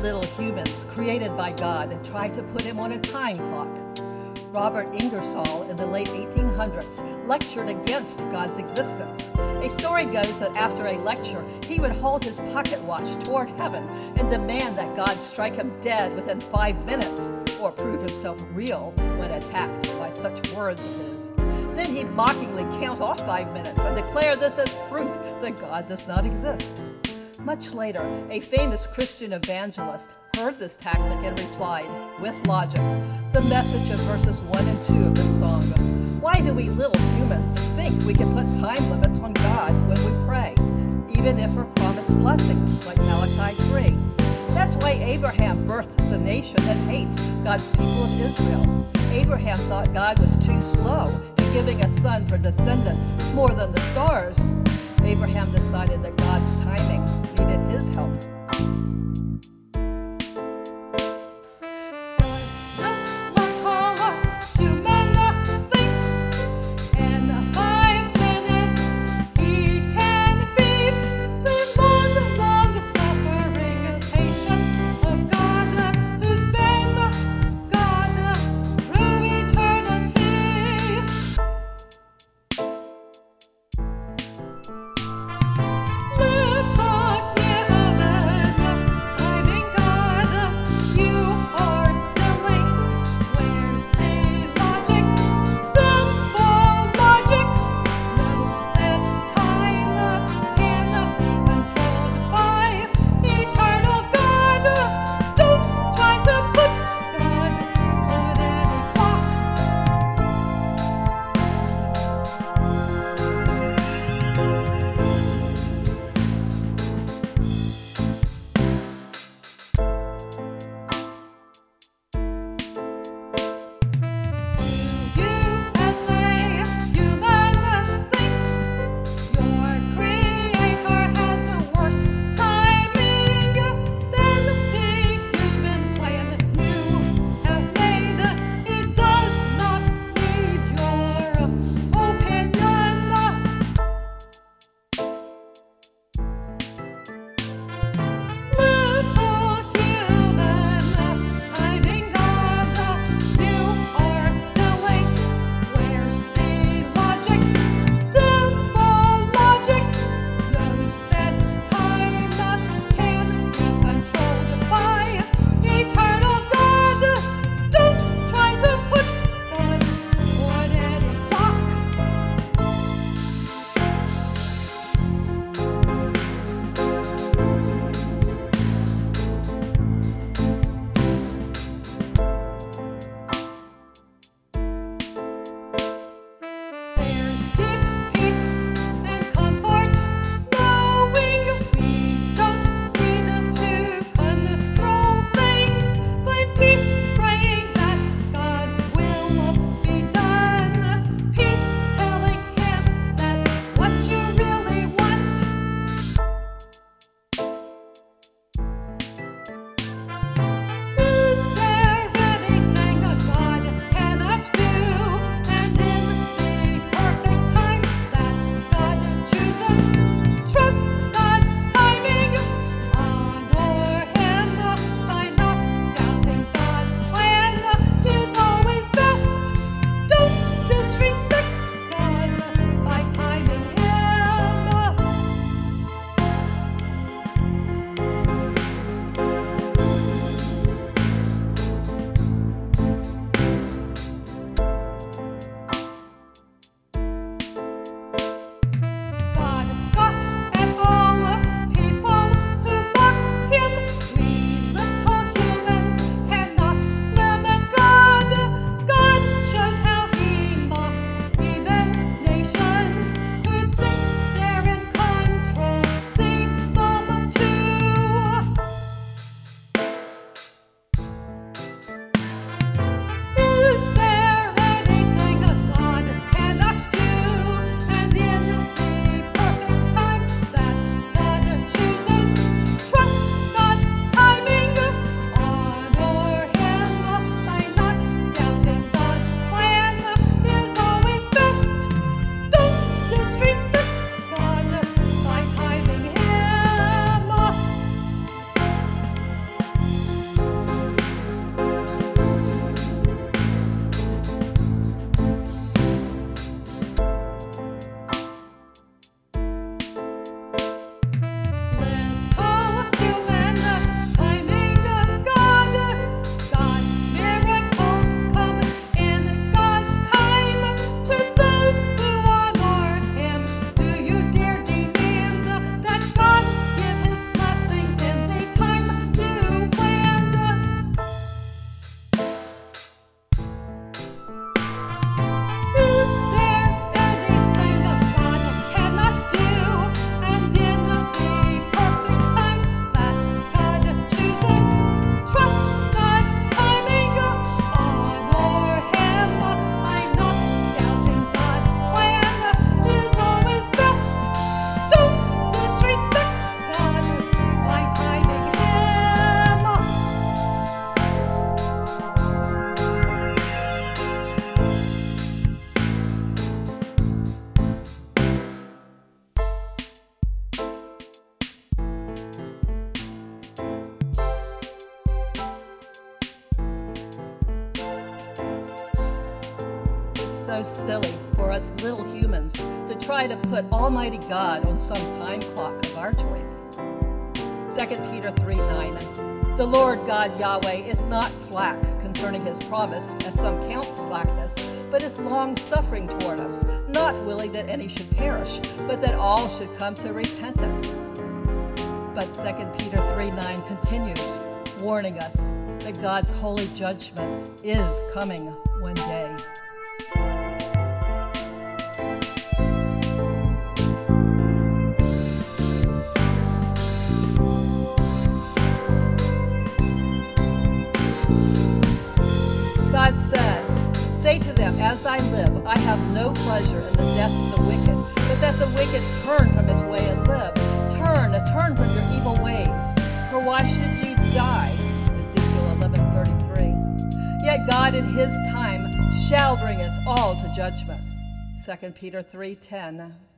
little humans created by God and tried to put him on a time clock. Robert Ingersoll in the late 1800s lectured against God's existence. A story goes that after a lecture, he would hold his pocket watch toward heaven and demand that God strike him dead within 5 minutes or prove himself real when attacked by such words of his. Then he'd mockingly count off 5 minutes and declare this as proof that God does not exist. Much later, a famous Christian evangelist heard this tactic and replied, with logic, the message of verses 1 and 2 of this song. Why do we little humans think we can put time limits on God when we pray, even if we're promised blessings like Malachi 3? That's why Abraham birthed the nation that hates God's people of Israel. Abraham thought God was too slow in giving a son for descendants more than the stars. Abraham decided that God's timing needed his help. so silly for us little humans to try to put Almighty God on some time clock of our choice. 2 Peter 3:9. The Lord God Yahweh is not slack concerning his promise, as some count slackness, but is long-suffering toward us, not willing that any should perish, but that all should come to repentance. But 2 Peter 3:9 continues, warning us that God's holy judgment is coming one day. God says, say to them, as I live, I have no pleasure in the death of the wicked, but that the wicked turn from his way and live. Turn from your evil ways, for why should ye die? Ezekiel 11:33. Yet God in his time shall bring us all to judgment. 2 Peter 3:10.